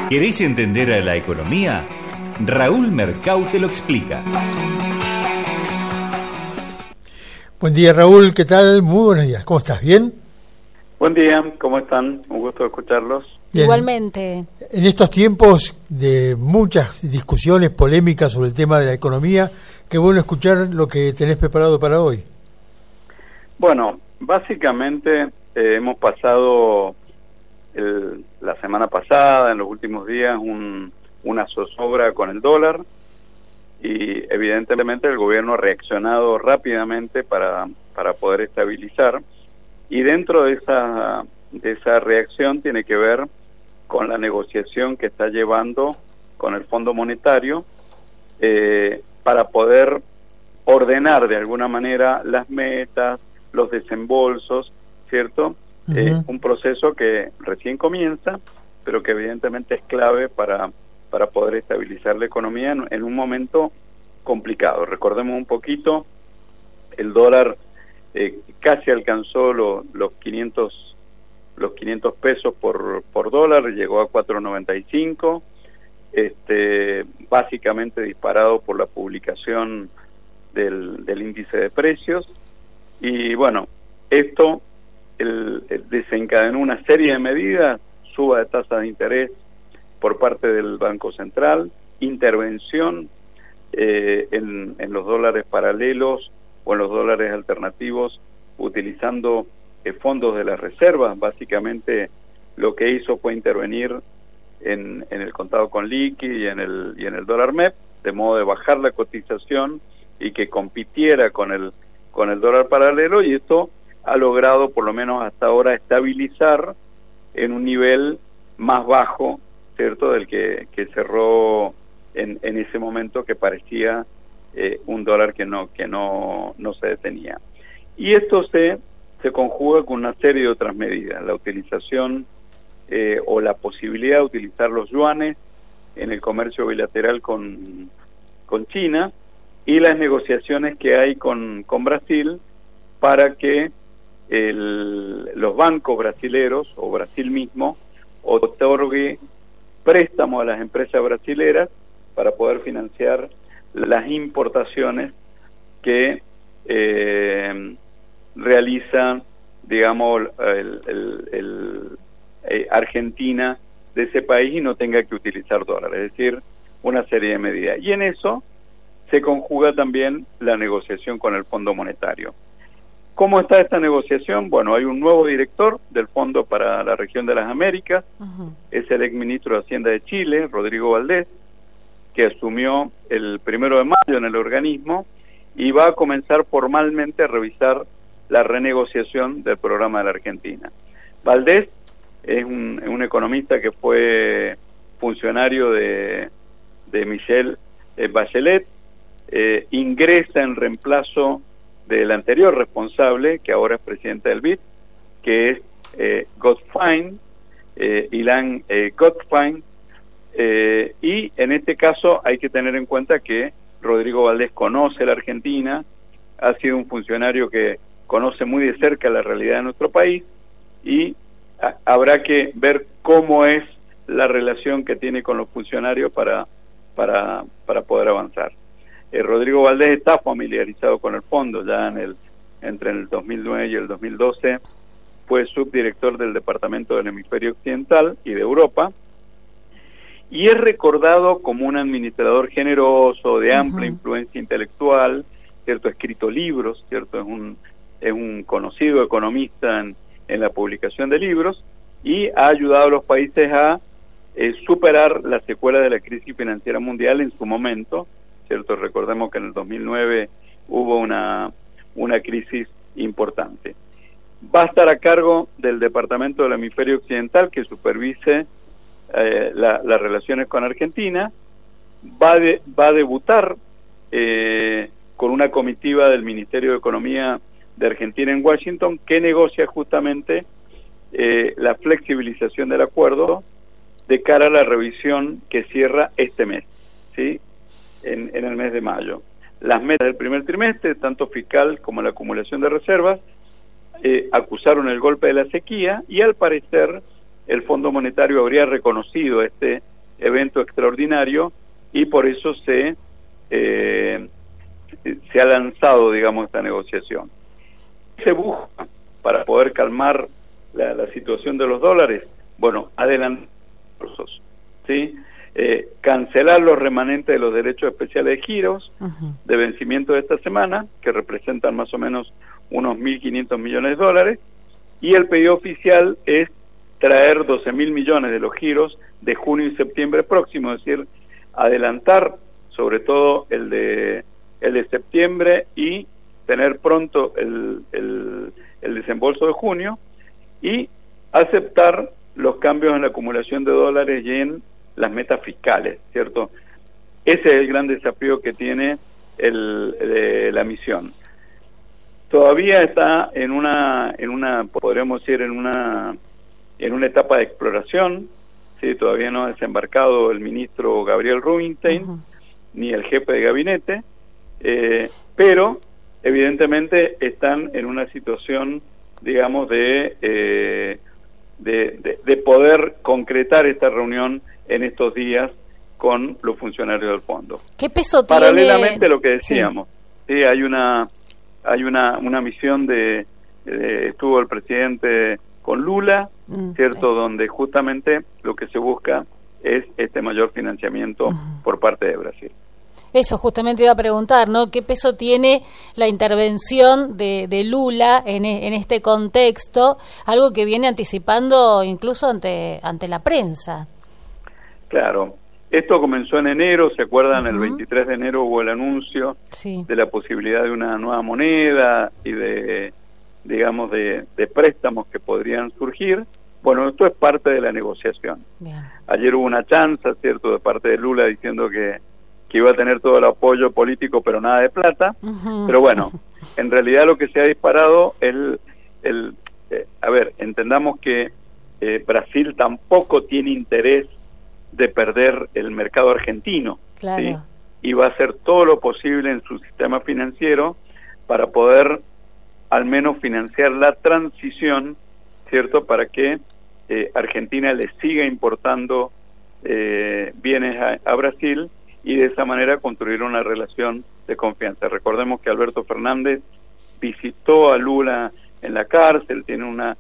¿Queréis entender a la economía? Raúl Mercau te lo explica. Buen día, Raúl, ¿qué tal? Muy buenos días, ¿cómo estás? ¿Bien? Buen día, ¿cómo están? Un gusto escucharlos. Bien. Igualmente. En estos tiempos de muchas discusiones polémicas sobre el tema de la economía, qué bueno escuchar lo que tenés preparado para hoy. Bueno, básicamente hemos pasado la semana pasada, en los últimos días, una zozobra con el dólar y evidentemente el gobierno ha reaccionado rápidamente para poder estabilizar, y dentro de esa reacción tiene que ver con la negociación que está llevando con el Fondo Monetario para poder ordenar de alguna manera las metas, los desembolsos, ¿cierto? Uh-huh. Un proceso que recién comienza, pero que evidentemente es clave para poder estabilizar la economía en un momento complicado. Recordemos un poquito, el dólar casi alcanzó los 500 pesos por dólar, llegó a 4.95, básicamente disparado por la publicación del índice de precios, y bueno, esto desencadenó una serie de medidas: suba de tasa de interés por parte del Banco Central, intervención en los dólares paralelos o en los dólares alternativos utilizando fondos de las reservas. Básicamente lo que hizo fue intervenir en el contado con liqui y en el dólar MEP, de modo de bajar la cotización y que compitiera con el dólar paralelo, y esto ha logrado, por lo menos hasta ahora, estabilizar en un nivel más bajo, ¿cierto?, del que cerró en ese momento, que parecía un dólar que no se detenía. Y esto se conjuga con una serie de otras medidas: la utilización o la posibilidad de utilizar los yuanes en el comercio bilateral con China, y las negociaciones que hay con Brasil para que los bancos brasileros o Brasil mismo otorgue préstamos a las empresas brasileras para poder financiar las importaciones que realiza, digamos, Argentina de ese país, y no tenga que utilizar dólares, es decir, una serie de medidas. Y en eso se conjuga también la negociación con el Fondo Monetario. ¿Cómo está esta negociación? Bueno, hay un nuevo director del Fondo para la Región de las Américas, uh-huh. Es el exministro de Hacienda de Chile, Rodrigo Valdés, que asumió el 1 de mayo en el organismo y va a comenzar formalmente a revisar la renegociación del programa de la Argentina. Valdés es un economista que fue funcionario de Michelle Bachelet, ingresa en reemplazo del anterior responsable, que ahora es presidente del BID, que es Gottfein, Ilan Gottfein, y en este caso hay que tener en cuenta que Rodrigo Valdés conoce la Argentina, ha sido un funcionario que conoce muy de cerca la realidad de nuestro país, y habrá que ver cómo es la relación que tiene con los funcionarios para poder avanzar. Rodrigo Valdés está familiarizado con el fondo, ya entre el 2009 y el 2012 fue subdirector del Departamento del Hemisferio Occidental y de Europa, y es recordado como un administrador generoso, de amplia uh-huh. influencia intelectual, ¿cierto? Ha escrito libros, ¿cierto? Es un conocido economista en la publicación de libros, y ha ayudado a los países a superar las secuelas de la crisis financiera mundial en su momento, ¿cierto? Recordemos que en el 2009 hubo una crisis importante. Va a estar a cargo del Departamento del Hemisferio Occidental, que supervise las relaciones con Argentina. Va a debutar con una comitiva del Ministerio de Economía de Argentina en Washington, que negocia justamente la flexibilización del acuerdo de cara a la revisión que cierra este mes, ¿sí?, en el mes de mayo. Las metas del primer trimestre, tanto fiscal como la acumulación de reservas, acusaron el golpe de la sequía, y al parecer el Fondo Monetario habría reconocido este evento extraordinario y por eso se ha lanzado, digamos, esta negociación. Se busca para poder calmar la situación de los dólares, bueno, adelantar los recursos, ¿sí? Cancelar los remanentes de los derechos especiales de giros de vencimiento de esta semana, que representan más o menos unos 1.500 millones de dólares, y el pedido oficial es traer 12.000 millones de los giros de junio y septiembre próximo, es decir, adelantar sobre todo el de septiembre y tener pronto el desembolso de junio, y aceptar los cambios en la acumulación de dólares y en las metas fiscales, ¿cierto? Ese es el gran desafío que tiene la misión. Todavía está en una podríamos decir en una etapa de exploración, ¿sí? Todavía no ha desembarcado el ministro Gabriel Rubinstein ni el jefe de gabinete, pero evidentemente están en una situación, digamos, de poder concretar esta reunión en estos días con los funcionarios del fondo. ¿Qué peso tiene? Paralelamente a lo que decíamos, sí, hay una misión estuvo el presidente con Lula, ¿cierto? Donde justamente lo que se busca es este mayor financiamiento por parte de Brasil. Eso justamente iba a preguntar, ¿no? ¿Qué peso tiene la intervención de Lula en este contexto? Algo que viene anticipando incluso ante la prensa. Claro. Esto comenzó en enero, ¿se acuerdan? El 23 de enero hubo el anuncio de la posibilidad de una nueva moneda y de préstamos que podrían surgir. Bueno, esto es parte de la negociación. Bien. Ayer hubo una chanza, ¿cierto?, de parte de Lula diciendo que iba a tener todo el apoyo político, pero nada de plata. Pero bueno, en realidad lo que se ha disparado es entendamos que Brasil tampoco tiene interés de perder el mercado argentino, claro, ¿sí? Y va a hacer todo lo posible en su sistema financiero para poder al menos financiar la transición, ¿cierto?, para que Argentina le siga importando bienes a Brasil y de esa manera construir una relación de confianza. Recordemos que Alberto Fernández visitó a Lula en la cárcel, tiene una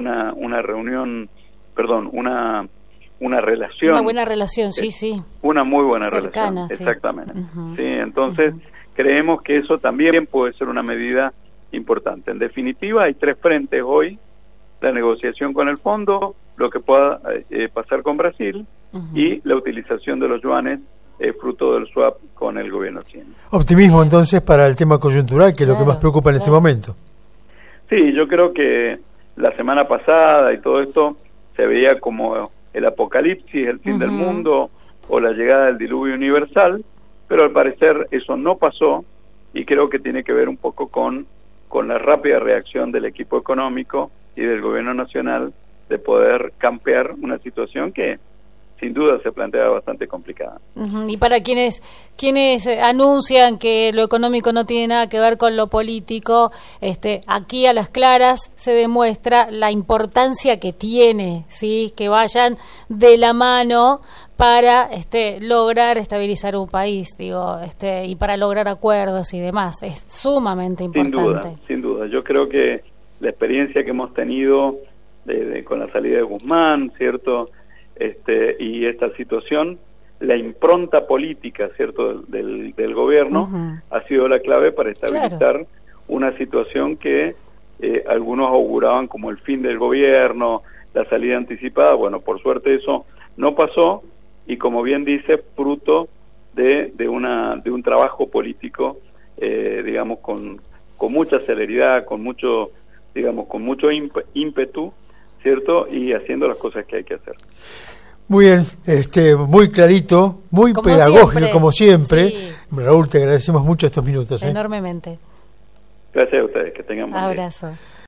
relación. Una buena relación, sí. Una muy buena cercana, relación, exactamente. Sí, entonces creemos que eso también puede ser una medida importante. En definitiva, hay tres frentes hoy: la negociación con el fondo, lo que pueda pasar con Brasil y la utilización de los yuanes fruto del swap con el gobierno chino. Optimismo entonces para el tema coyuntural, que es lo que más preocupa en este momento. Sí, yo creo que la semana pasada y todo esto se veía como el apocalipsis, el fin del mundo o la llegada del diluvio universal, pero al parecer eso no pasó y creo que tiene que ver un poco con la rápida reacción del equipo económico y del gobierno nacional de poder campear una situación que sin duda se plantea bastante complicada. Y para quienes anuncian que lo económico no tiene nada que ver con lo político, aquí a las claras se demuestra la importancia que tiene, ¿sí?, que vayan de la mano para lograr estabilizar un país, y para lograr acuerdos y demás. Es sumamente importante. Sin duda. Yo creo que la experiencia que hemos tenido con la salida de Guzmán, ¿cierto?, y esta situación, la impronta política, ¿cierto?, del gobierno ha sido la clave para estabilizar una situación que algunos auguraban como el fin del gobierno, la salida anticipada. Bueno, por suerte eso no pasó y, como bien dice, fruto de un trabajo político, digamos, con mucha celeridad, con mucho ímpetu, ¿cierto?, y haciendo las cosas que hay que hacer. Muy bien, muy clarito, muy como pedagógico, siempre. Como siempre. Sí. Raúl, te agradecemos mucho estos minutos. Enormemente. Gracias a ustedes, que tengan buen día. Abrazo.